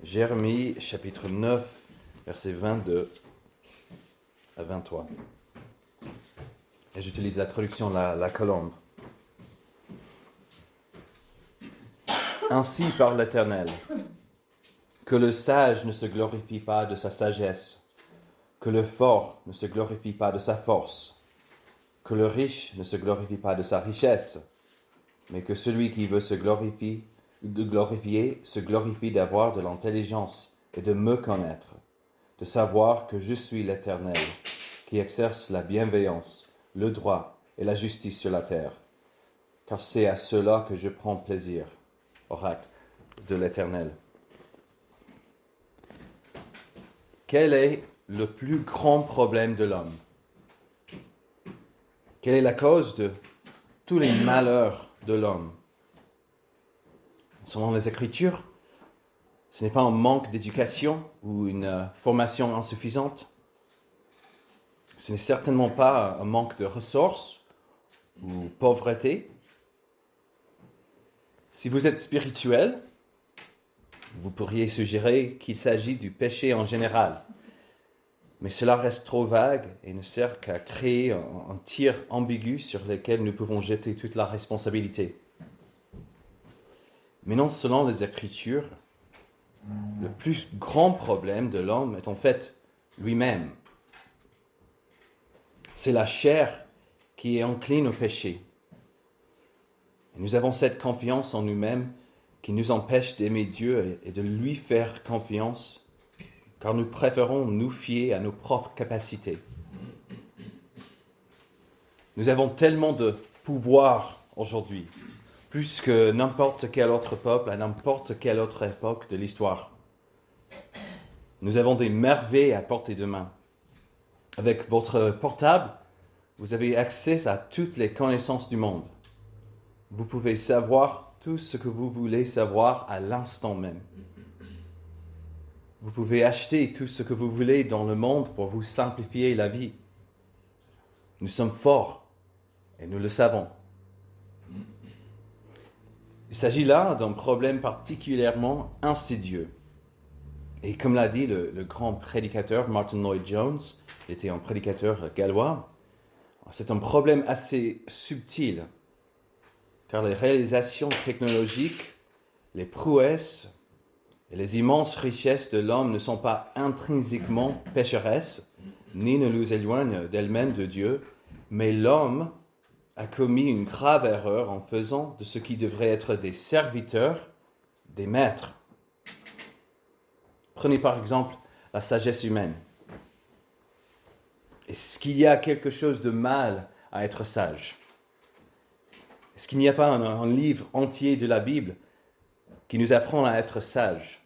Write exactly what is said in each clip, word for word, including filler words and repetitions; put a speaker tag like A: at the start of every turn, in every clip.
A: Jérémie chapitre neuf, versets vingt-deux à vingt-trois. Et j'utilise la traduction La, la Colombe. Ainsi parle l'Éternel, que le sage ne se glorifie pas de sa sagesse, que le fort ne se glorifie pas de sa force, que le riche ne se glorifie pas de sa richesse, mais que celui qui veut se glorifier, de glorifier se glorifie d'avoir de l'intelligence et de me connaître, de savoir que je suis l'Éternel, qui exerce la bienveillance, le droit et la justice sur la terre, car c'est à cela que je prends plaisir. Oracle de l'Éternel. Quel est le plus grand problème de l'homme? Quelle est la cause de tous les malheurs de l'homme? Selon les Écritures, ce n'est pas un manque d'éducation ou une euh, formation insuffisante. Ce n'est certainement pas un manque de ressources ou pauvreté. Si vous êtes spirituel, vous pourriez suggérer qu'il s'agit du péché en général. Mais cela reste trop vague et ne sert qu'à créer un, un tir ambigu sur lequel nous pouvons jeter toute la responsabilité. Mais non, selon les Écritures, le plus grand problème de l'homme est en fait lui-même. C'est la chair qui est encline au péché. Et nous avons cette confiance en nous-mêmes qui nous empêche d'aimer Dieu et de lui faire confiance, car nous préférons nous fier à nos propres capacités. Nous avons tellement de pouvoir aujourd'hui, plus que n'importe quel autre peuple à n'importe quelle autre époque de l'histoire. Nous avons des merveilles à portée de main. Avec votre portable, vous avez accès à toutes les connaissances du monde. Vous pouvez savoir tout ce que vous voulez savoir à l'instant même. Vous pouvez acheter tout ce que vous voulez dans le monde pour vous simplifier la vie. Nous sommes forts et nous le savons. Il s'agit là d'un problème particulièrement insidieux. Et comme l'a dit le, le grand prédicateur Martin Lloyd-Jones, il était un prédicateur gallois, c'est un problème assez subtil, car les réalisations technologiques, les prouesses et les immenses richesses de l'homme ne sont pas intrinsèquement pécheresses, ni ne nous éloignent d'elles-mêmes de Dieu, mais l'homme a commis une grave erreur en faisant de ce qui devrait être des serviteurs, des maîtres. Prenez par exemple la sagesse humaine. Est-ce qu'il y a quelque chose de mal à être sage? Est-ce qu'il n'y a pas un, un livre entier de la Bible qui nous apprend à être sage?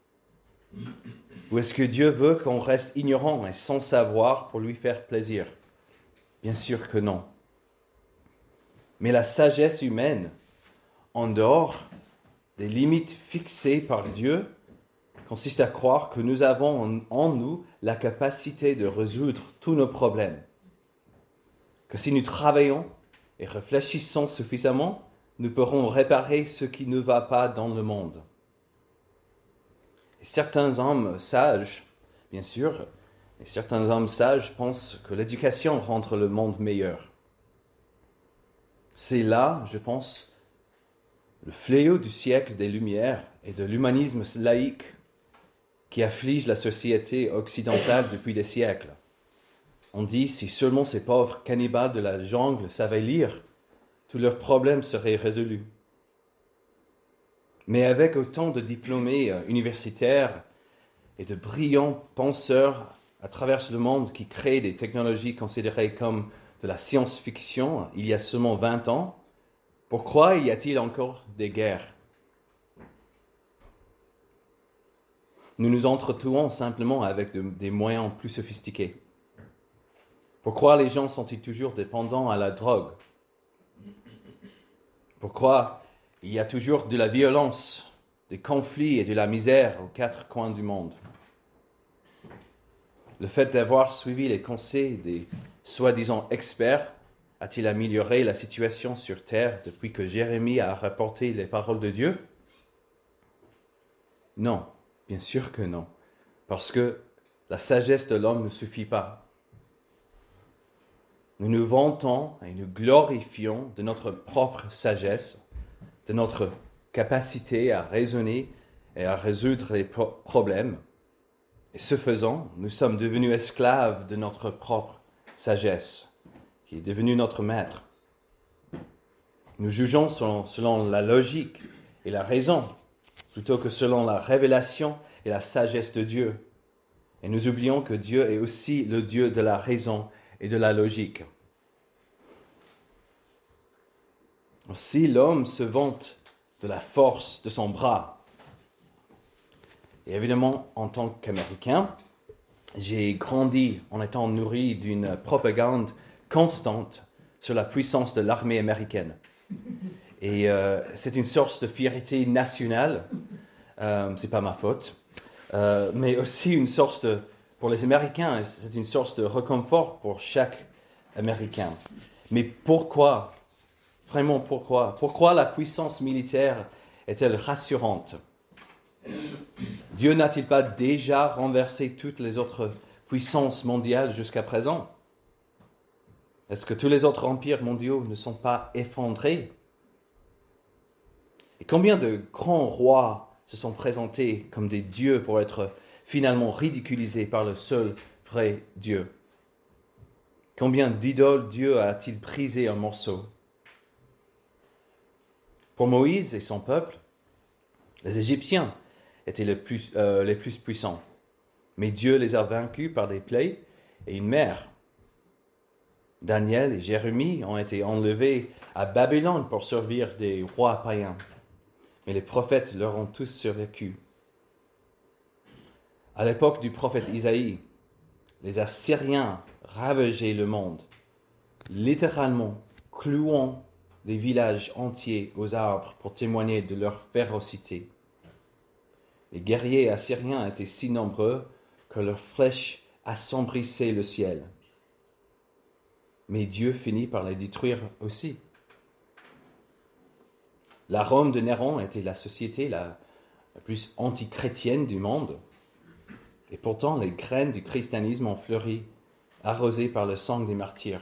A: Ou est-ce que Dieu veut qu'on reste ignorant et sans savoir pour lui faire plaisir? Bien sûr que non. Mais la sagesse humaine, en dehors des limites fixées par Dieu, consiste à croire que nous avons en, en nous la capacité de résoudre tous nos problèmes. Que si nous travaillons et réfléchissons suffisamment, nous pourrons réparer ce qui ne va pas dans le monde. Et certains hommes sages, bien sûr, et certains hommes sages pensent que l'éducation rend le monde meilleur. C'est là, je pense, le fléau du siècle des Lumières et de l'humanisme laïque qui afflige la société occidentale depuis des siècles. On dit, si seulement ces pauvres cannibales de la jungle savaient lire, tous leurs problèmes seraient résolus. Mais avec autant de diplômés universitaires et de brillants penseurs à travers le monde qui créent des technologies considérées comme de la science-fiction il y a seulement vingt ans, pourquoi y a-t-il encore des guerres? Nous nous entretuons simplement avec de, des moyens plus sophistiqués. Pourquoi les gens sont-ils toujours dépendants à la drogue? Pourquoi il y a toujours de la violence, des conflits et de la misère aux quatre coins du monde? Le fait d'avoir suivi les conseils des soi-disant experts a-t-il amélioré la situation sur Terre depuis que Jérémie a rapporté les paroles de Dieu? Non. Bien sûr que non, parce que la sagesse de l'homme ne suffit pas. Nous nous vantons et nous glorifions de notre propre sagesse, de notre capacité à raisonner et à résoudre les pro- problèmes. Et ce faisant, nous sommes devenus esclaves de notre propre sagesse, qui est devenue notre maître. Nous jugeons selon, selon la logique et la raison, plutôt que selon la révélation et la sagesse de Dieu. Et nous oublions que Dieu est aussi le Dieu de la raison et de la logique. Aussi, l'homme se vante de la force de son bras. Et évidemment, en tant qu'Américain, j'ai grandi en étant nourri d'une propagande constante sur la puissance de l'armée américaine. Et euh, c'est une source de fierté nationale, euh, c'est pas ma faute, euh, mais aussi une source de, pour les Américains, c'est une source de réconfort pour chaque Américain. Mais pourquoi, vraiment pourquoi, pourquoi la puissance militaire est-elle rassurante? Dieu n'a-t-il pas déjà renversé toutes les autres puissances mondiales jusqu'à présent? Est-ce que tous les autres empires mondiaux ne sont pas effondrés? Et combien de grands rois se sont présentés comme des dieux pour être finalement ridiculisés par le seul vrai Dieu? Combien d'idoles Dieu a-t-il brisé en morceaux? Pour Moïse et son peuple, les Égyptiens étaient les plus, euh, les plus puissants. Mais Dieu les a vaincus par des plaies et une mer. Daniel et Jérémie ont été enlevés à Babylone pour servir des rois païens. Mais les prophètes leur ont tous survécu. À l'époque du prophète Isaïe, les Assyriens ravageaient le monde, littéralement clouant des villages entiers aux arbres pour témoigner de leur férocité. Les guerriers assyriens étaient si nombreux que leurs flèches assombrissaient le ciel. Mais Dieu finit par les détruire aussi. La Rome de Néron était la société la, la plus antichrétienne du monde. Et pourtant, les graines du christianisme ont fleuri, arrosées par le sang des martyrs.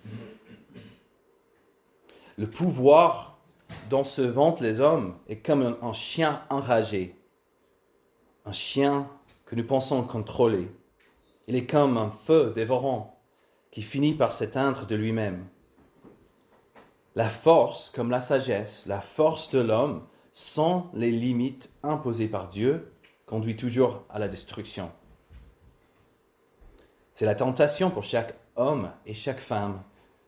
A: Le pouvoir dont se vantent les hommes est comme un, un chien enragé. Un chien que nous pensons contrôler. Il est comme un feu dévorant qui finit par s'éteindre de lui-même. La force, comme la sagesse, la force de l'homme, sans les limites imposées par Dieu, conduit toujours à la destruction. C'est la tentation pour chaque homme et chaque femme.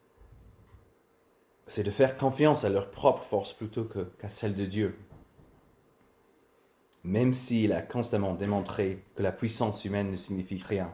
A: C'est de faire confiance à leur propre force plutôt que, qu'à celle de Dieu. Même s'il a constamment démontré que la puissance humaine ne signifie rien.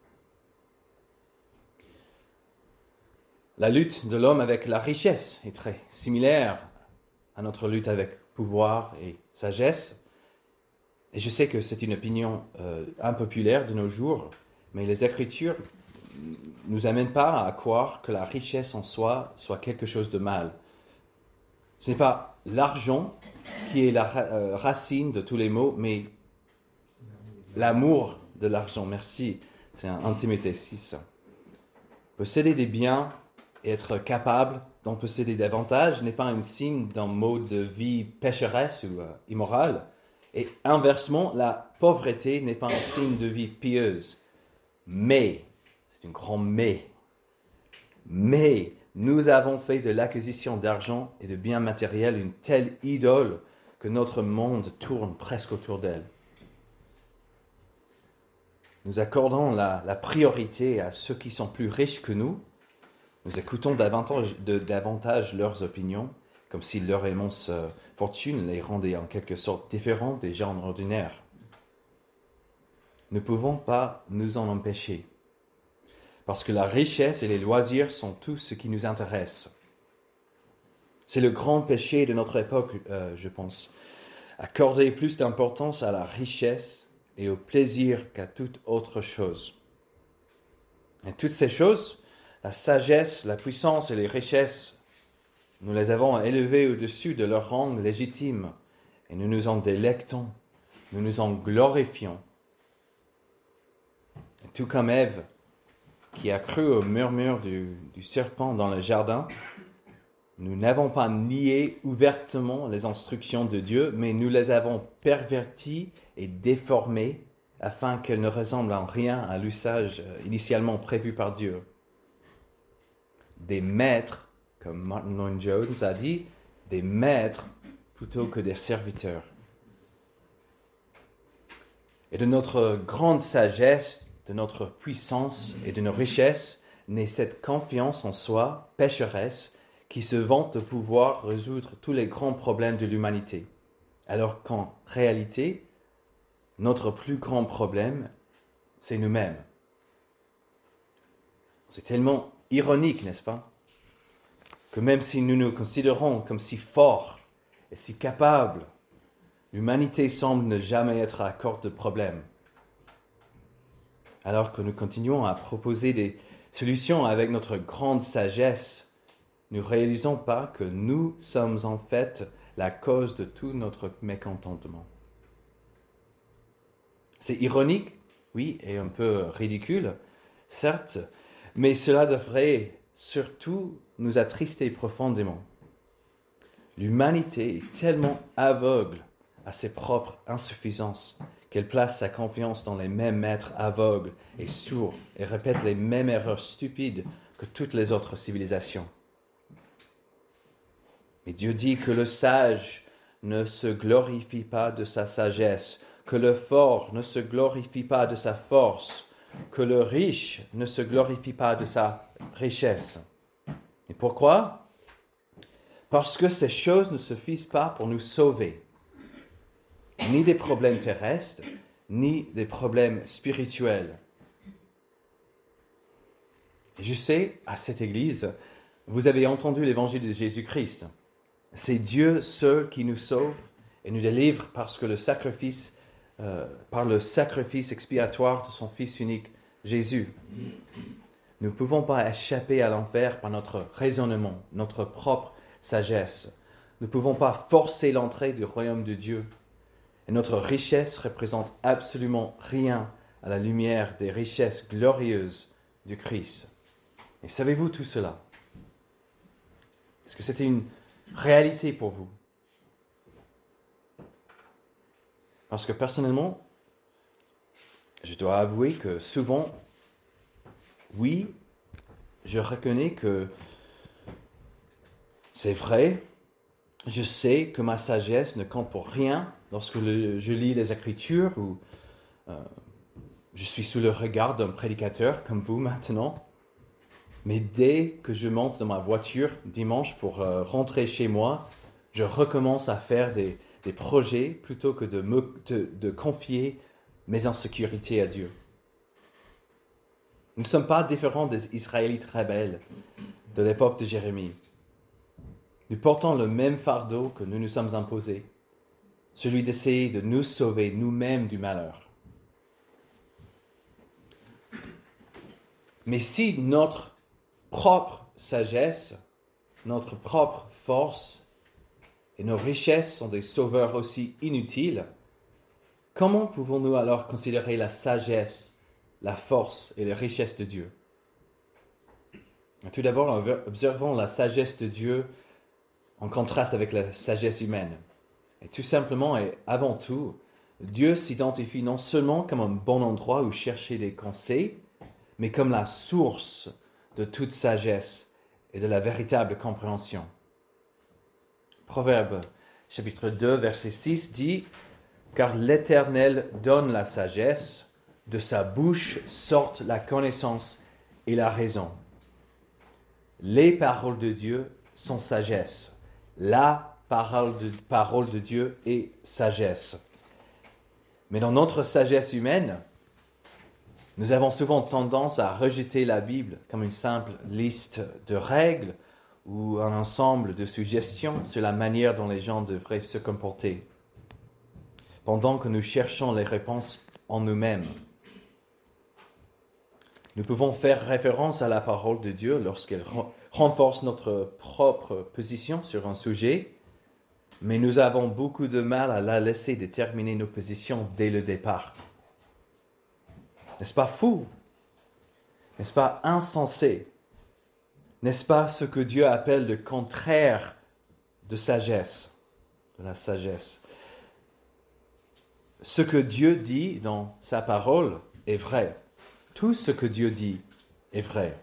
A: La lutte de l'homme avec la richesse est très similaire à notre lutte avec pouvoir et sagesse. Et je sais que c'est une opinion euh, impopulaire de nos jours, mais les Écritures ne nous amènent pas à croire que la richesse en soi soit quelque chose de mal. Ce n'est pas l'argent qui est la ra- euh, racine de tous les maux, mais l'amour de l'argent. Merci, c'est un un Timothée six. Posséder des biens et être capable d'en posséder davantage n'est pas un signe d'un mode de vie pécheresse ou euh, immoral. Et inversement, la pauvreté n'est pas un signe de vie pieuse. Mais, c'est un grand mais, mais nous avons fait de l'acquisition d'argent et de biens matériels une telle idole que notre monde tourne presque autour d'elle. Nous accordons la, la priorité à ceux qui sont plus riches que nous. Nous écoutons davantage, de, davantage leurs opinions, comme si leur immense euh, fortune les rendait en quelque sorte différents des gens ordinaires. Nous ne pouvons pas nous en empêcher, parce que la richesse et les loisirs sont tout ce qui nous intéresse. C'est le grand péché de notre époque, euh, je pense, accorder plus d'importance à la richesse et au plaisir qu'à toute autre chose. Et toutes ces choses, la sagesse, la puissance et les richesses, nous les avons élevées au-dessus de leur rang légitime et nous nous en délectons nous nous en glorifions. Tout comme Ève, qui a cru au murmure du, du serpent dans le jardin, nous n'avons pas nié ouvertement les instructions de Dieu, mais nous les avons perverties et déformées afin qu'elles ne ressemblent en rien à l'usage initialement prévu par Dieu. Des maîtres, comme Martin Lloyd-Jones a dit, des maîtres plutôt que des serviteurs. Et de notre grande sagesse, de notre puissance et de nos richesses, naît cette confiance en soi, pécheresse, qui se vante de pouvoir résoudre tous les grands problèmes de l'humanité. Alors qu'en réalité, notre plus grand problème, c'est nous-mêmes. C'est tellement ironique, n'est-ce pas? Que même si nous nous considérons comme si forts et si capables, l'humanité semble ne jamais être à court de problèmes. Alors que nous continuons à proposer des solutions avec notre grande sagesse, nous ne réalisons pas que nous sommes en fait la cause de tout notre mécontentement. C'est ironique, oui, et un peu ridicule, certes, mais cela devrait surtout nous attrister profondément. L'humanité est tellement aveugle à ses propres insuffisances qu'elle place sa confiance dans les mêmes maîtres aveugles et sourds et répète les mêmes erreurs stupides que toutes les autres civilisations. Mais Dieu dit que le sage ne se glorifie pas de sa sagesse, que le fort ne se glorifie pas de sa force, que le riche ne se glorifie pas de sa richesse. Et pourquoi? Parce que ces choses ne suffisent pas pour nous sauver, ni des problèmes terrestres, ni des problèmes spirituels. Et je sais, à cette église, vous avez entendu l'évangile de Jésus-Christ. C'est Dieu seul qui nous sauve et nous délivre parce que le sacrifice, euh, par le sacrifice expiatoire de son Fils unique, Jésus. Nous ne pouvons pas échapper à l'enfer par notre raisonnement, notre propre sagesse. Nous ne pouvons pas forcer l'entrée du royaume de Dieu. Et notre richesse représente absolument rien à la lumière des richesses glorieuses du Christ. Et savez-vous tout cela? Est-ce que c'était une réalité pour vous? Parce que personnellement, je dois avouer que souvent, oui, je reconnais que c'est vrai, je sais que ma sagesse ne compte pour rien lorsque le, je lis les Écritures ou euh, je suis sous le regard d'un prédicateur comme vous maintenant. Mais dès que je monte dans ma voiture dimanche pour euh, rentrer chez moi, je recommence à faire des, des projets plutôt que de, me, de, de confier mes insécurités à Dieu. Nous ne sommes pas différents des Israélites rebelles de l'époque de Jérémie. Nous portons le même fardeau que nous nous sommes imposés, celui d'essayer de nous sauver nous-mêmes du malheur. Mais si notre propre sagesse, notre propre force et nos richesses sont des sauveurs aussi inutiles, comment pouvons-nous alors considérer la sagesse, la force et les richesses de Dieu? Tout d'abord, observons la sagesse de Dieu en contraste avec la sagesse humaine. Et tout simplement et avant tout, Dieu s'identifie non seulement comme un bon endroit où chercher des conseils, mais comme la source de toute sagesse et de la véritable compréhension. Proverbe chapitre deux, verset six dit « Car l'Éternel donne la sagesse, de sa bouche sortent la connaissance et la raison. » Les paroles de Dieu sont sagesse. La parole de, parole de Dieu est sagesse. Mais dans notre sagesse humaine, nous avons souvent tendance à rejeter la Bible comme une simple liste de règles ou un ensemble de suggestions sur la manière dont les gens devraient se comporter, pendant que nous cherchons les réponses en nous-mêmes. Nous pouvons faire référence à la parole de Dieu lorsqu'elle renforce notre propre position sur un sujet, mais nous avons beaucoup de mal à la laisser déterminer nos positions dès le départ. N'est-ce pas fou? N'est-ce pas insensé? N'est-ce pas ce que Dieu appelle le contraire de sagesse, de la sagesse? Ce que Dieu dit dans sa parole est vrai. Tout ce que Dieu dit est vrai.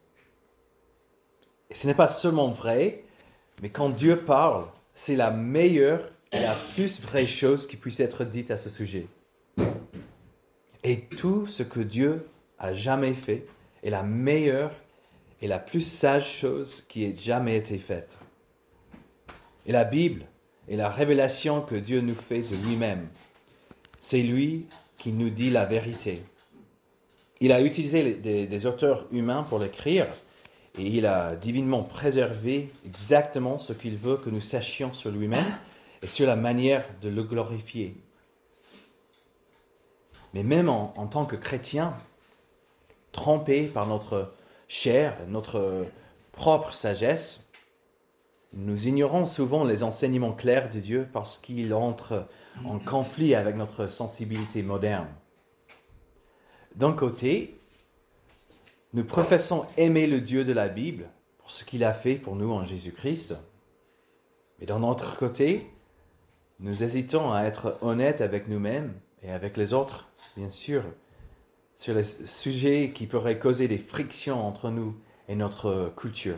A: Et ce n'est pas seulement vrai, mais quand Dieu parle, c'est la meilleure et la plus vraie chose qui puisse être dite à ce sujet. Et tout ce que Dieu a jamais fait est la meilleure et la plus sage chose qui ait jamais été faite. Et la Bible est la révélation que Dieu nous fait de lui-même. C'est lui qui nous dit la vérité. Il a utilisé les, des, des auteurs humains pour l'écrire et il a divinement préservé exactement ce qu'il veut que nous sachions sur lui-même et sur la manière de le glorifier. Mais même en, en tant que chrétiens, trompés par notre chair, notre propre sagesse, nous ignorons souvent les enseignements clairs de Dieu parce qu'ils entrent en conflit avec notre sensibilité moderne. D'un côté, nous professons aimer le Dieu de la Bible pour ce qu'il a fait pour nous en Jésus-Christ. Mais d'un autre côté, nous hésitons à être honnêtes avec nous-mêmes et avec les autres, bien sûr, sur les sujets qui pourraient causer des frictions entre nous et notre culture.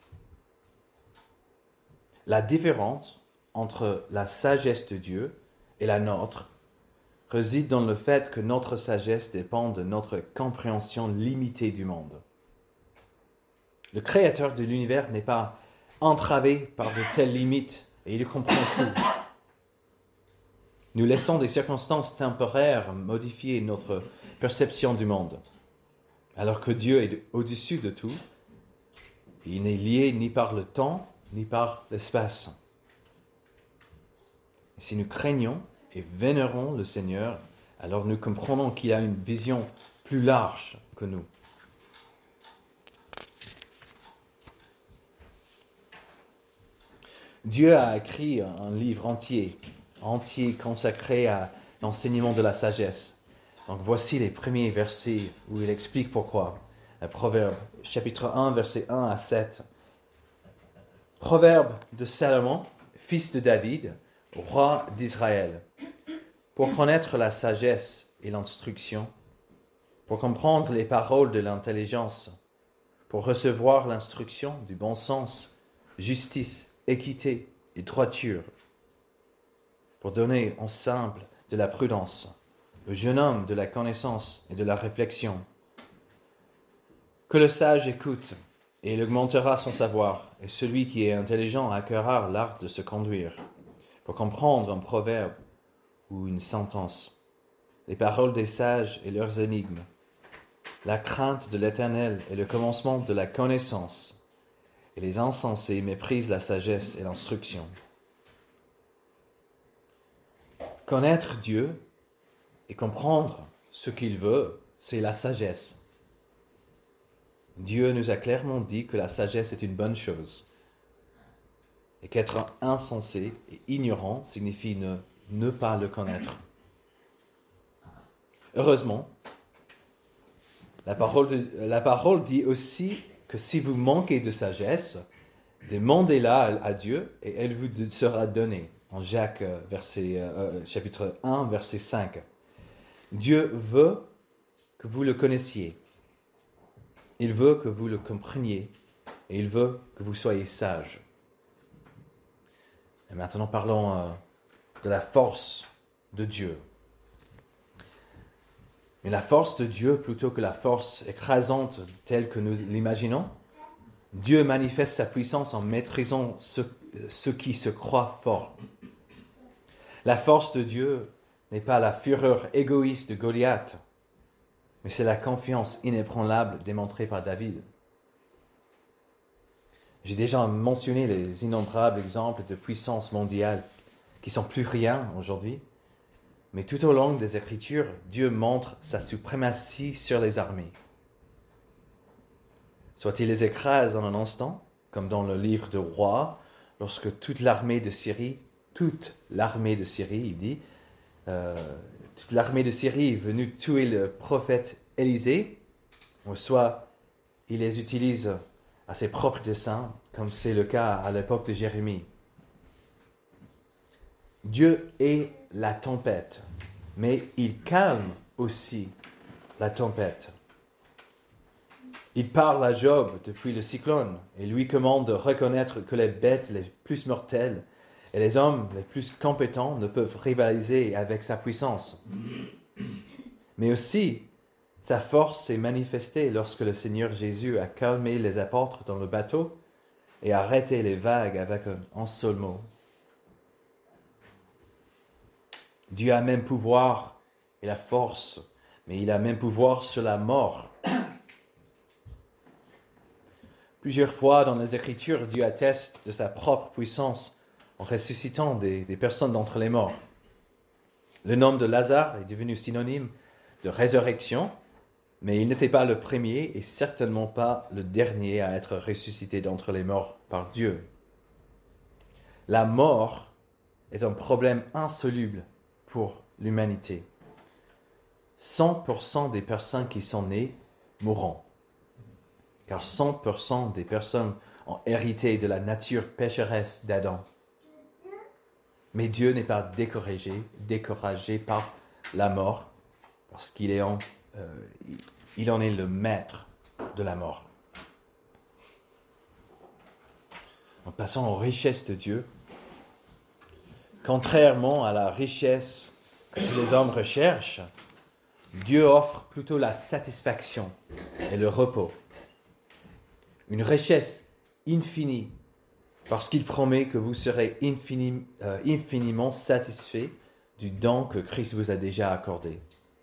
A: La différence entre la sagesse de Dieu et la nôtre réside dans le fait que notre sagesse dépend de notre compréhension limitée du monde. Le Créateur de l'univers n'est pas entravé par de telles limites et il comprend tout. Nous laissons des circonstances temporaires modifier notre perception du monde, alors que Dieu est au-dessus de tout. Il n'est lié ni par le temps, ni par l'espace. Et si nous craignons et vénérons le Seigneur, alors nous comprenons qu'il a une vision plus large que nous. Dieu a écrit un livre entier, entier consacré à l'enseignement de la sagesse. Donc voici les premiers versets où il explique pourquoi. Le Proverbe, chapitre un, versets un à sept. Proverbe de Salomon, fils de David, roi d'Israël. Pour connaître la sagesse et l'instruction, pour comprendre les paroles de l'intelligence, pour recevoir l'instruction du bon sens, justice, équité et droiture, pour donner au simple de la prudence, au jeune homme de la connaissance et de la réflexion. Que le sage écoute, et il augmentera son savoir, et celui qui est intelligent acquérera l'art de se conduire, pour comprendre un proverbe ou une sentence, les paroles des sages et leurs énigmes. La crainte de l'Éternel est le commencement de la connaissance, et les insensés méprisent la sagesse et l'instruction. Connaître Dieu et comprendre ce qu'il veut, c'est la sagesse. Dieu nous a clairement dit que la sagesse est une bonne chose, et qu'être insensé et ignorant signifie ne, ne pas le connaître. Heureusement, la parole, de, la parole dit aussi que si vous manquez de sagesse, demandez-la à, à Dieu et elle vous sera donnée. En Jacques, verset, euh, chapitre un, verset cinq. Dieu veut que vous le connaissiez. Il veut que vous le compreniez et il veut que vous soyez sages. Et maintenant, parlons euh, de la force de Dieu. Mais la force de Dieu, plutôt que la force écrasante telle que nous l'imaginons, Dieu manifeste sa puissance en maîtrisant ceux, ceux qui se croient forts. La force de Dieu n'est pas la fureur égoïste de Goliath, mais c'est la confiance inébranlable démontrée par David. J'ai déjà mentionné les innombrables exemples de puissance mondiale qui sont plus rien aujourd'hui, mais tout au long des Écritures, Dieu montre sa suprématie sur les armées. Soit il les écrase en un instant, comme dans le livre de Rois, lorsque toute l'armée de Syrie toute l'armée de Syrie, il dit, euh, toute l'armée de Syrie est venue tuer le prophète Élisée, ou soit il les utilise à ses propres desseins, comme c'est le cas à l'époque de Jérémie. Dieu est la tempête, mais il calme aussi la tempête. Il parle à Job depuis le cyclone et lui commande de reconnaître que les bêtes les plus mortelles et les hommes les plus compétents ne peuvent rivaliser avec sa puissance. Mais aussi, sa force s'est manifestée lorsque le Seigneur Jésus a calmé les apôtres dans le bateau et arrêté les vagues avec un, un seul mot. Dieu a même pouvoir et la force, mais il a même pouvoir sur la mort. Plusieurs fois dans les Écritures, Dieu atteste de sa propre puissance en ressuscitant des, des personnes d'entre les morts. Le nom de Lazare est devenu synonyme de résurrection, mais il n'était pas le premier et certainement pas le dernier à être ressuscité d'entre les morts par Dieu. La mort est un problème insoluble pour l'humanité. cent pour cent des personnes qui sont nées mourront, car cent pour cent des personnes ont hérité de la nature pécheresse d'Adam. Mais Dieu n'est pas découragé, découragé par la mort, parce qu'il est en, euh, il en est le maître de la mort. En passant aux richesses de Dieu, contrairement à la richesse que les hommes recherchent, Dieu offre plutôt la satisfaction et le repos. Une richesse infinie, parce qu'il promet que vous serez infini, euh, infiniment satisfait du don que Christ vous a déjà accordé.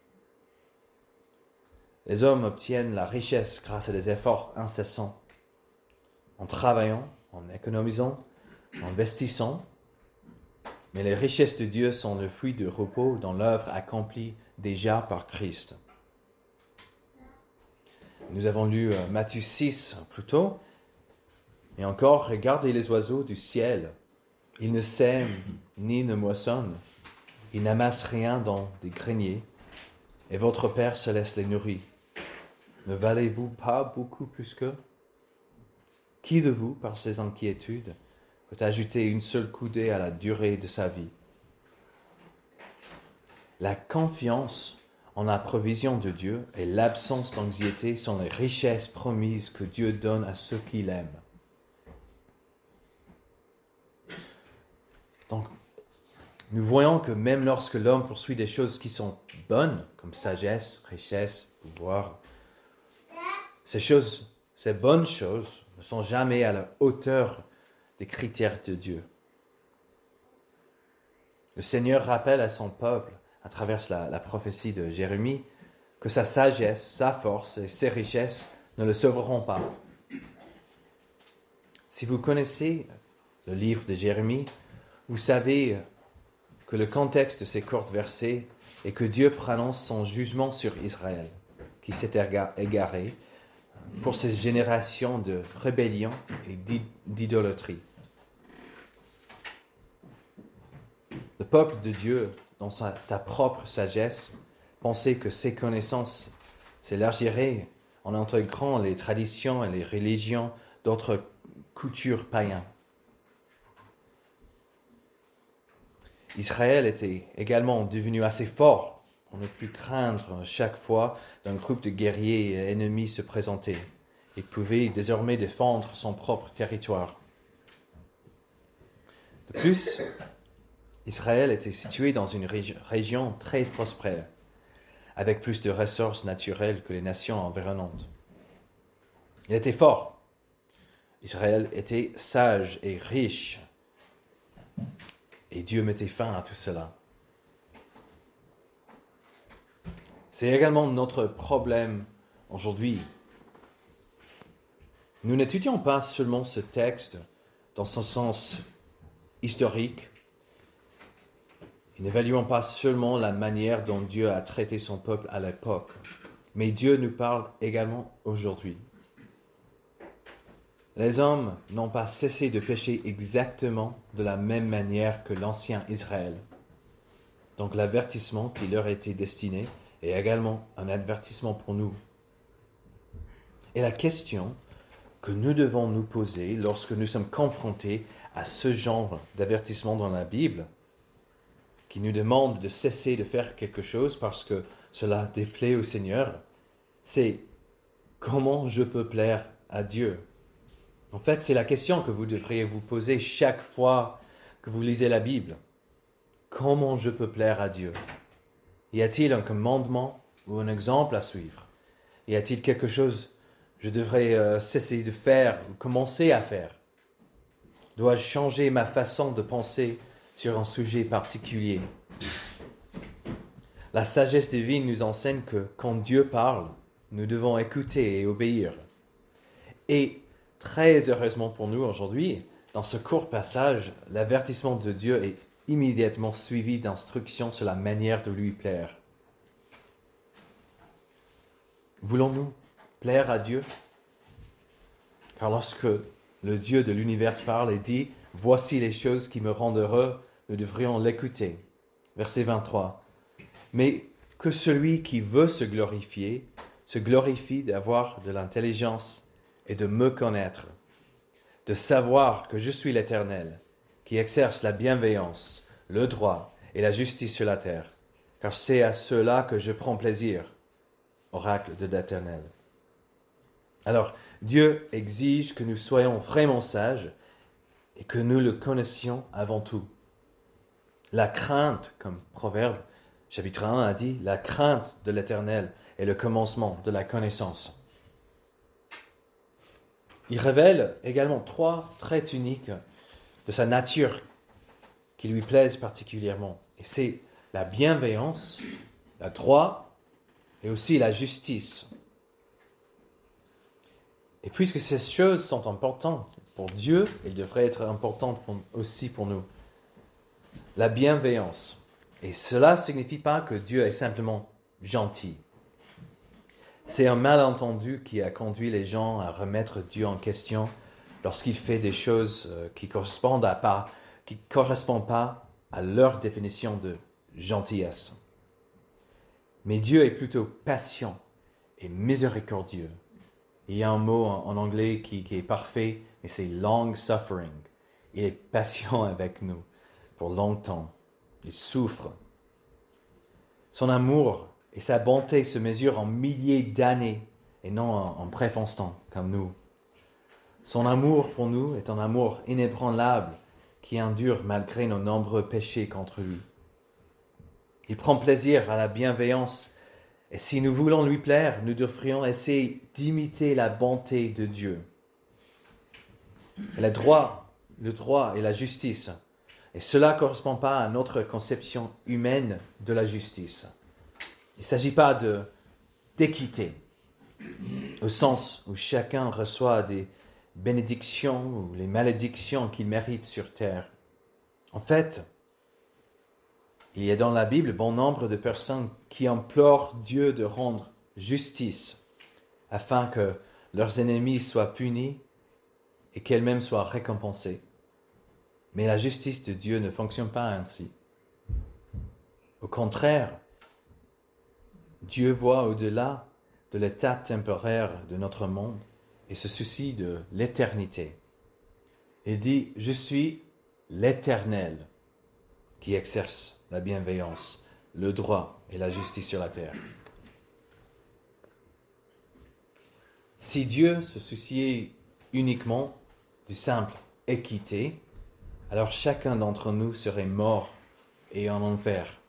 A: Les hommes obtiennent la richesse grâce à des efforts incessants, en travaillant, en économisant, en investissant, mais les richesses de Dieu sont le fruit du repos dans l'œuvre accomplie déjà par Christ. Nous avons lu euh, Matthieu six plus tôt. Et encore, regardez les oiseaux du ciel. Ils ne sèment ni ne moissonnent. Ils n'amassent rien dans des greniers. Et votre Père céleste les nourrit. Ne valez-vous pas beaucoup plus qu'eux? Qui de vous, par ses inquiétudes, peut ajouter une seule coudée à la durée de sa vie? La confiance en la provision de Dieu et l'absence d'anxiété sont les richesses promises que Dieu donne à ceux qui l'aiment. Donc, nous voyons que même lorsque l'homme poursuit des choses qui sont bonnes, comme sagesse, richesse, pouvoir, ces choses, ces bonnes choses ne sont jamais à la hauteur des critères de Dieu. Le Seigneur rappelle à son peuple, à travers la, la prophétie de Jérémie, que sa sagesse, sa force et ses richesses ne le sauveront pas. Si vous connaissez le livre de Jérémie, vous savez que le contexte de ces courts versets est que Dieu prononce son jugement sur Israël, qui s'est égaré pour ces générations de rébellion et d'idolâtrie. Le peuple de Dieu, dans sa, sa propre sagesse, pensait que ses connaissances s'élargiraient en intégrant les traditions et les religions d'autres cultures païennes. Israël était également devenu assez fort pour ne plus craindre chaque fois qu'un groupe de guerriers ennemis se présentait. Il pouvait désormais défendre son propre territoire. De plus, Israël était situé dans une régi- région très prospère, avec plus de ressources naturelles que les nations environnantes. Il était fort. Israël était sage et riche. Et Dieu mettait fin à tout cela. C'est également notre problème aujourd'hui. Nous n'étudions pas seulement ce texte dans son sens historique. Et n'évaluons pas seulement la manière dont Dieu a traité son peuple à l'époque, mais Dieu nous parle également aujourd'hui. Les hommes n'ont pas cessé de pécher exactement de la même manière que l'ancien Israël. Donc l'avertissement qui leur était destiné est également un avertissement pour nous. Et la question que nous devons nous poser lorsque nous sommes confrontés à ce genre d'avertissement dans la Bible, qui nous demande de cesser de faire quelque chose parce que cela déplaît au Seigneur, c'est comment je peux plaire à Dieu? En fait, c'est la question que vous devriez vous poser chaque fois que vous lisez la Bible. Comment je peux plaire à Dieu? Y a-t-il un commandement ou un exemple à suivre? Y a-t-il quelque chose que je devrais euh, cesser de faire ou commencer à faire? Dois-je changer ma façon de penser sur un sujet particulier? La sagesse divine nous enseigne que quand Dieu parle, nous devons écouter et obéir. Et très heureusement pour nous aujourd'hui, dans ce court passage, l'avertissement de Dieu est immédiatement suivi d'instructions sur la manière de lui plaire. Voulons-nous plaire à Dieu? Car lorsque le Dieu de l'univers parle et dit « Voici les choses qui me rendent heureux », nous devrions l'écouter. Verset vingt-trois. Mais que celui qui veut se glorifier, se glorifie d'avoir de l'intelligence et de me connaître, de savoir que je suis l'Éternel, qui exerce la bienveillance, le droit et la justice sur la terre, car c'est à cela que je prends plaisir, oracle de l'Éternel. Alors, Dieu exige que nous soyons vraiment sages et que nous le connaissions avant tout. La crainte, comme Proverbe chapitre un a dit, la crainte de l'Éternel est le commencement de la connaissance. Il révèle également trois traits uniques de sa nature qui lui plaisent particulièrement. Et c'est la bienveillance, le droit et aussi la justice. Et puisque ces choses sont importantes pour Dieu, elles devraient être importantes pour, aussi pour nous. La bienveillance. Et cela ne signifie pas que Dieu est simplement gentil. C'est un malentendu qui a conduit les gens à remettre Dieu en question lorsqu'il fait des choses qui correspondent à pas, qui correspondent pas à leur définition de gentillesse. Mais Dieu est plutôt patient et miséricordieux. Il y a un mot en anglais qui, qui est parfait, et c'est long suffering. Il est patient avec nous pour longtemps. Il souffre. Son amour et sa bonté se mesurent en milliers d'années et non en, en bref instant comme nous. Son amour pour nous est un amour inébranlable qui endure malgré nos nombreux péchés contre lui. Il prend plaisir à la bienveillance et si nous voulons lui plaire, nous devrions essayer d'imiter la bonté de Dieu. Et le droit, le droit et la justice. Et cela ne correspond pas à notre conception humaine de la justice. Il ne s'agit pas de, d'équité, au sens où chacun reçoit des bénédictions ou les malédictions qu'il mérite sur terre. En fait, il y a dans la Bible bon nombre de personnes qui implorent Dieu de rendre justice afin que leurs ennemis soient punis et qu'elles-mêmes soient récompensées. Mais la justice de Dieu ne fonctionne pas ainsi. Au contraire, Dieu voit au-delà de l'état temporaire de notre monde et se soucie de l'éternité. Il dit « Je suis l'Éternel qui exerce la bienveillance, le droit et la justice sur la terre. » Si Dieu se souciait uniquement du simple équité, alors chacun d'entre nous serait mort et en enfer.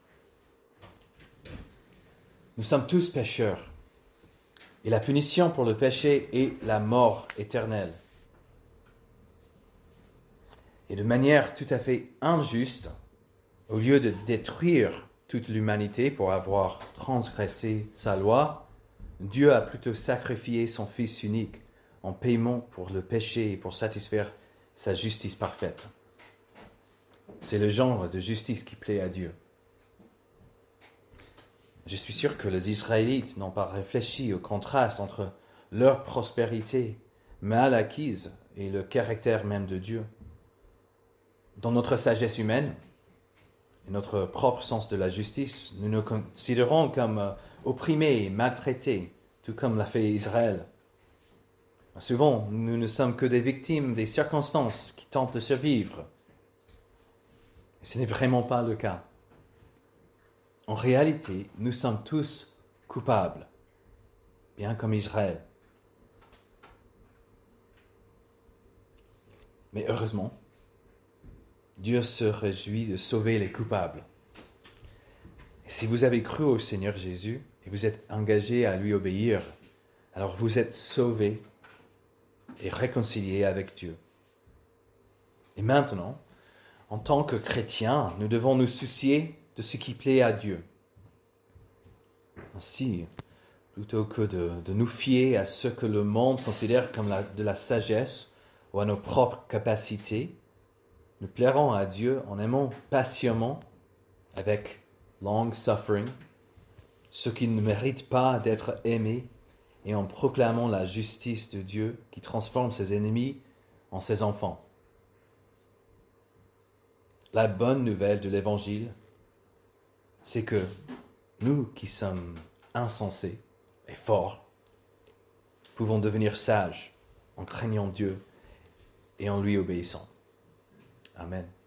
A: Nous sommes tous pécheurs, et la punition pour le péché est la mort éternelle. Et de manière tout à fait injuste, au lieu de détruire toute l'humanité pour avoir transgressé sa loi, Dieu a plutôt sacrifié son Fils unique en paiement pour le péché et pour satisfaire sa justice parfaite. C'est le genre de justice qui plaît à Dieu. Je suis sûr que les Israélites n'ont pas réfléchi au contraste entre leur prospérité mal acquise et le caractère même de Dieu. Dans notre sagesse humaine et notre propre sens de la justice, nous nous considérons comme opprimés et maltraités, tout comme l'a fait Israël. Souvent, nous ne sommes que des victimes des circonstances qui tentent de survivre. Et ce n'est vraiment pas le cas. En réalité, nous sommes tous coupables, bien comme Israël. Mais heureusement, Dieu se réjouit de sauver les coupables. Et si vous avez cru au Seigneur Jésus et vous êtes engagé à lui obéir, alors vous êtes sauvés et réconciliés avec Dieu. Et maintenant, en tant que chrétiens, nous devons nous soucier de ce qui plaît à Dieu. Ainsi, plutôt que de, de nous fier à ce que le monde considère comme la, de la sagesse ou à nos propres capacités, nous plairons à Dieu en aimant patiemment, avec long suffering, ceux qui ne méritent pas d'être aimés, et en proclamant la justice de Dieu qui transforme ses ennemis en ses enfants. La bonne nouvelle de l'Évangile, c'est que nous qui sommes insensés et forts, pouvons devenir sages en craignant Dieu et en lui obéissant. Amen.